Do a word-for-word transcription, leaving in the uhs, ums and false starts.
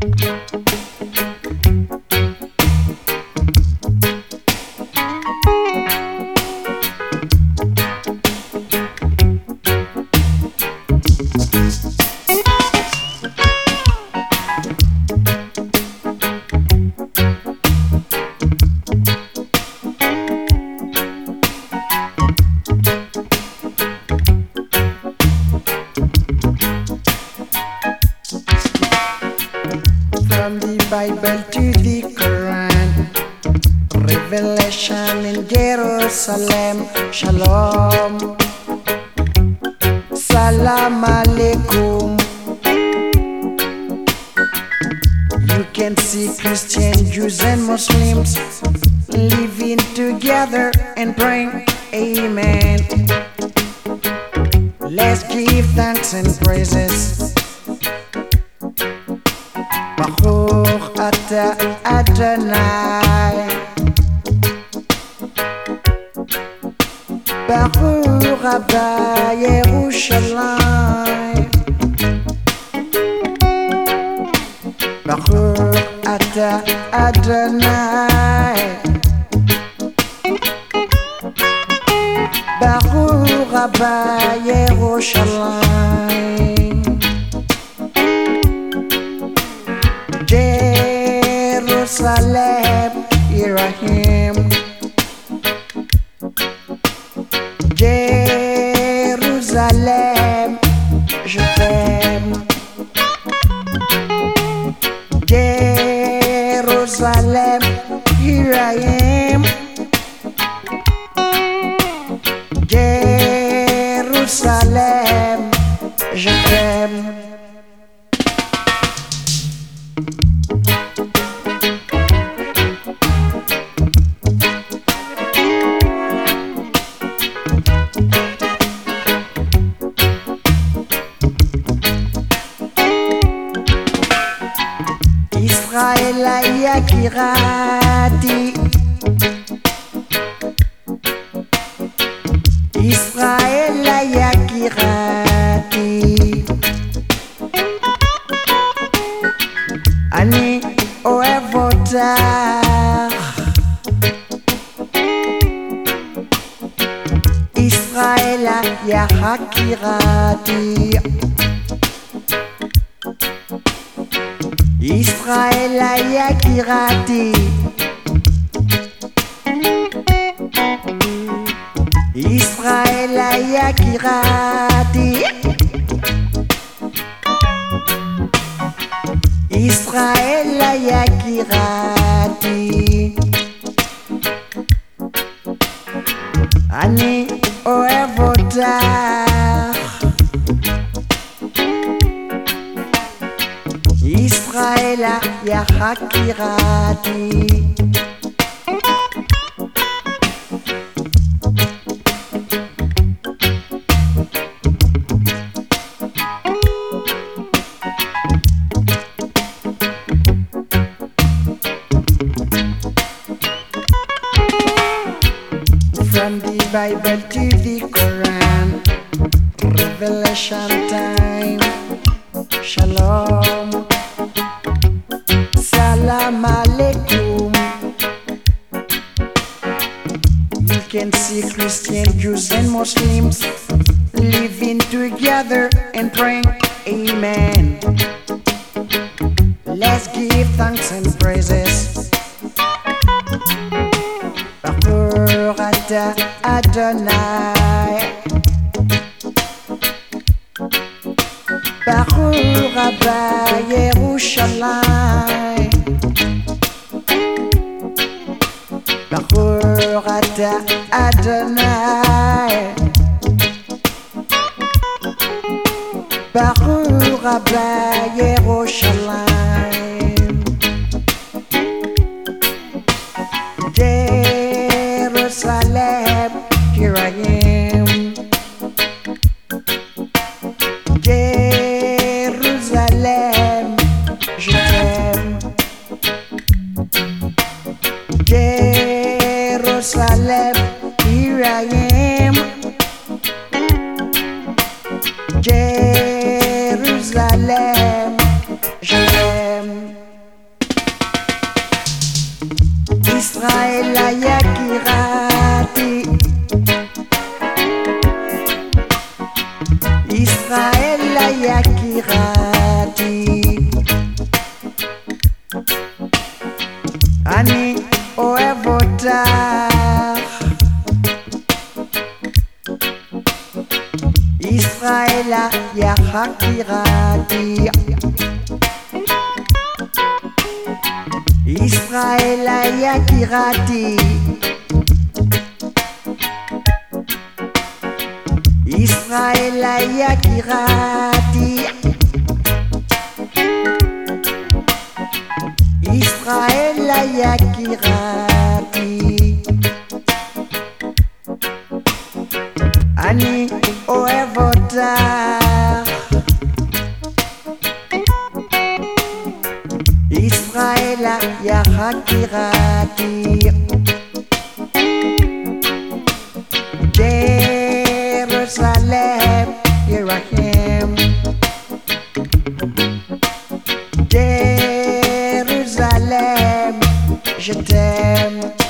From the Bible to the Quran, Revelation in Jerusalem, Shalom, Salam Alaikum. You can see Christians, Jews and Muslims living together and praying, Amen. Let's give thanks and praises. Baruch Ata Adonai, Baruch Abba Yerushalayim, Baruch Ata Adonai, Baruch Abba Yerushalayim. Jerusalem, here I am. Jerusalem, je t'aime. Jerusalem, here I am. Jerusalem, je t'aime. Israël Yakirati, Israël Yakirati, Ani Oevotar, Israël Yakirati, Israël Yakirati, Israël Yakirati, Israël Yakirati, Ani Oevotar, Israël Yakirati. From the Bible to the Quran, Revelation time, Shalom, Salam Alaikum. You can see Christians, Jews and Muslims living together and praying, Amen. Let's give thanks and praises. Baruch Ata Adonai, Baruch Abba Yerushalayim, Baruch Ata Adonai, Baruch Abba Yerushalayim. Jerusalem, here I am. Jerusalem, je t'aime. Jerusalem, here I am. Jerusalem, je t'aime. אני אוהב אותך. ישראלה יא חקירתי, ישראלה יקירתי, ישראלה יקירתי, ישראלה יקירתי. אני אוהב אותך. ישראלה יא חקירתי, Jerusalem, here I am. Jerusalem, je t'aime.